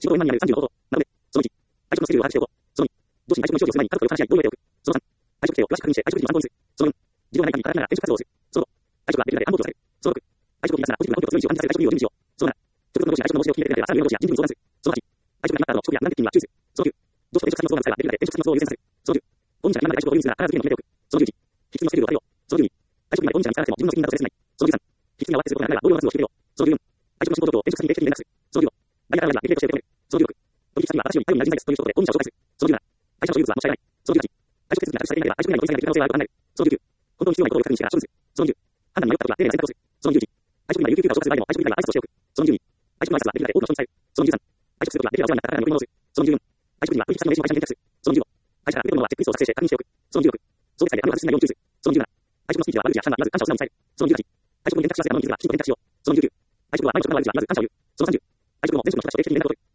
仕事円満になる35ことなので、その1、配属のスケジュールを把握しておこう。その2、上司に配属の意思をする前に家族と話し合い、合意を得ておく。その3、配属規定を詳しく確認して配属時に参考にする。その4、事情がない限り働きながら転職活動をする。その5、配属はできるだけ暗号調査する。その6、配職を離脱なポジティブな根拠と強い意思を感じさせる配職理由を準備しよう。その7、直属の上司に配職の方針を決めてくれば、さらに上の上司や人事に相談する。その8、配職が決まった後の職や難的勤務は注意する。その9、上司と転職活動ができるだけ転職活動を優先させる。その10、本人から今まで配職を意味するなら必ず次元を決めておく。その11、引き継ぎのスケジュールを立てよう。その12、配職にまで本人からに伝えなくても自分の責任だと説明しない。その13、引き継ぎが終わってすることがなければ同僚の数を決めよう。その14、配職の仕事状況を転職先に定期的に連絡する。その15、大学からできるだけ教えてくれる。その16、取引先には私より頼りになる人材ですということで本社を紹介する。その17、会社の所有物は持ち帰らない。その18、配職手続きが開始されていなければ配職以外の取引先ができる可能性があると考える。その19、本当に必要なことを確認してから処分する。その20、判断に迷ったときは丁寧な選択をする。その21、配職には有給休暇を消化する場合でも配職以外は挨拶をしておく。その22、配職の挨拶はできるだけ多くの人に伝える。その23、配職することができるかお世話になった方に送り戻す。その24、配職には取引先の名刺を会社に連絡する。その25、会社から受け取るものはチェックリストを作成して確認しておく。その26、送別会である外すないように注意する。その27、配職のスピーチは悪口や批判はまず感謝を素直に伝える。その28、配職の選択肢はすべての人数がきちんと選択しよう。その29、配職は前の職場が悪口はまず感謝を言う。その30、配職の前職の人たちと定期的に連絡を取る。